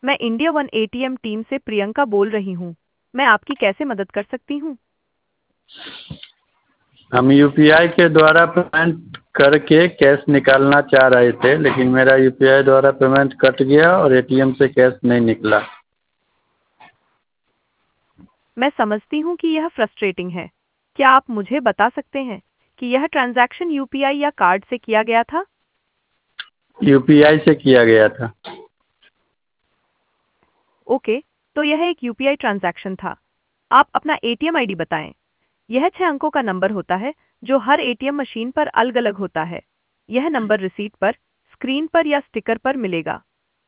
मैं India One ATM team से प्रियंका बोल रही हूँ। मैं आपकी कैसे मदद कर सकती हूँ? हम यूपीआई के द्वारा पेमेंट करके कैश निकालना चाह रहे थे, लेकिन मेरा यूपीआई द्वारा पेमेंट कट गया और एटीएम से कैश नहीं निकला। मैं समझती हूँ कि यह फ्रस्ट्रेटिंग है। क्या आप मुझे बता सकते हैं कि यह ट्रांजैक्शन यूपीआई या कार्ड से किया गया था? यूपीआई से किया गया था। ओके, तो यह एक यूपीआई ट्रांजैक्शन था। आप अपना एटीएम आईडी बताएं। यह 6 अंकों का नंबर होता है जो हर एटीएम मशीन पर अलग-अलग होता है। यह नंबर रिसीट पर, स्क्रीन पर या स्टिकर पर मिलेगा।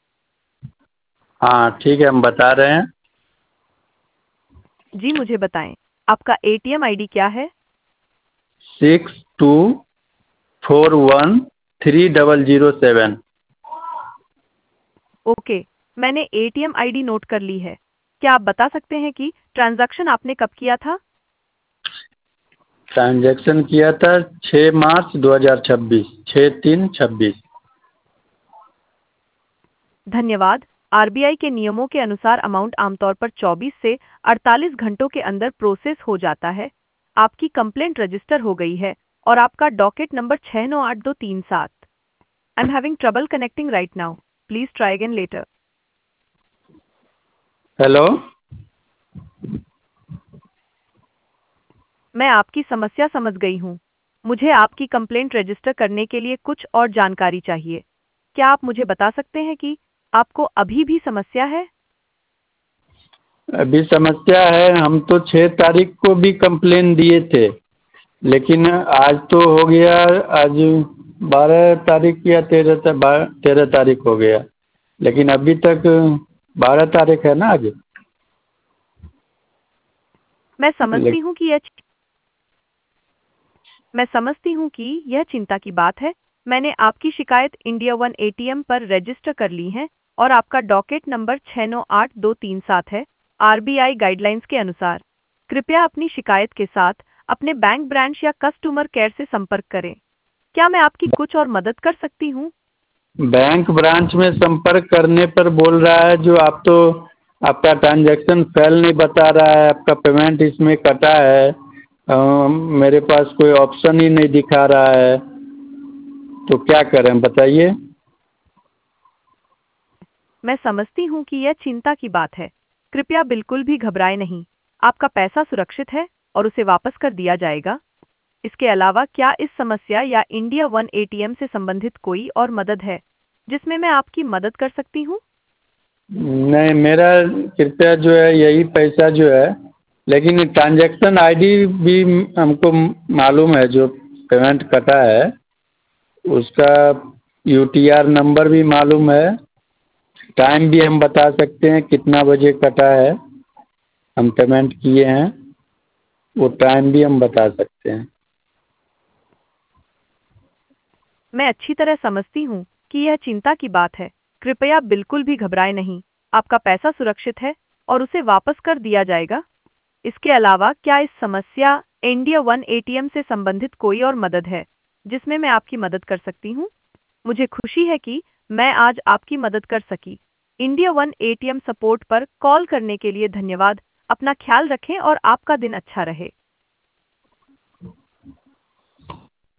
हाँ ठीक है, हम बता रहे हैं। जी मुझे बताएं, आपका एटीएम आईडी क्या है? 62413007। ओके, मैंने एटीएम आईडी नोट कर ली है। क्या आप बता सकते हैं कि ट्रांजैक्शन आपने कब किया था? ट्रांजैक्शन किया था 6 मार्च 2026, 6/3/26। धन्यवाद। आरबीआई के नियमों के अनुसार अमाउंट आमतौर पर 24 से 48 घंटों के अंदर प्रोसेस हो जाता है। आपकी कंप्लेंट रजिस्टर हो गई है और आपका docket number 698237। I am having trouble connecting right now. Please try again later. Hello. मैं आपकी समस्या समझ गई हूँ। मुझे आपकी कंप्लेंट रजिस्टर करने के लिए कुछ और जानकारी चाहिए। क्या आप मुझे बता सकते हैं कि आपको अभी भी समस्या है? अभी समस्या है, हम तो 6 तारीख को भी कंप्लेन दिए थे, लेकिन आज तो हो गया, आज 12 तारीख या 13 तारीख हो गया, लेकिन अभी तक 12 तारीख है ना आज। मैं समझती ले- हूँ कि यह चिंता की बात है। मैंने आपकी शिकायत इंडिया वन एटीएम पर रजिस्टर कर ली है और आपका डॉकेट नंबर 698237 है। आरबीआई गाइडलाइंस के अनुसार कृपया अपनी शिकायत के साथ अपने बैंक ब्रांच या कस्टमर केयर से संपर्क करें। क्या मैं आपकी कुछ और मदद कर सकती हूँ? बैंक ब्रांच में संपर्क करने पर बोल रहा है जो आप तो, आपका ट्रांजैक्शन फेल नहीं बता रहा है, आपका पेमेंट इसमें कटा है। मेरे पास कोई ऑप्शन ही नहीं दिखा रहा है, तो क्या करें बताइए। मैं समझती हूँ कि यह चिंता की बात है। कृपया बिल्कुल भी घबराएं नहीं। आपका पैसा सुरक्षित है और उसे वापस कर दिया जाएगा। इसके अलावा क्या इस समस्या या इंडिया वन एटीएम से संबंधित कोई और मदद है जिसमें मैं आपकी मदद कर सकती हूँ? नहीं, मेरा कृपया जो है यही पैसा जो है, लेकिन ट्रांजैक्शन आईडी भी हमको मालूम है, जो पेमेंट कटा है उसका यूटीआर नंबर भी मालूम है। टाइम भी हम बता सकते हैं कितना बजे कटा है, हम पेमेंट किए हैं, वो टाइम भी हम बता सकते हैं। मैं अच्छी तरह समझती हूँ कि यह चिंता की बात है। कृपया बिल्कुल भी घबराएं नहीं। आपका पैसा सुरक्षित है और उसे वापस कर दिया जाएगा। इसके अलावा क्या इस समस्या इंडिया वन एटीएम से संबंधित कोई और मदद है जिसमें मैं आपकी मदद कर सकती हूँ? मुझे खुशी है कि मैं आज आपकी मदद कर सकी। इंडिया वन एटीएम सपोर्ट पर कॉल करने के लिए धन्यवाद। अपना ख्याल रखें और आपका दिन अच्छा रहे।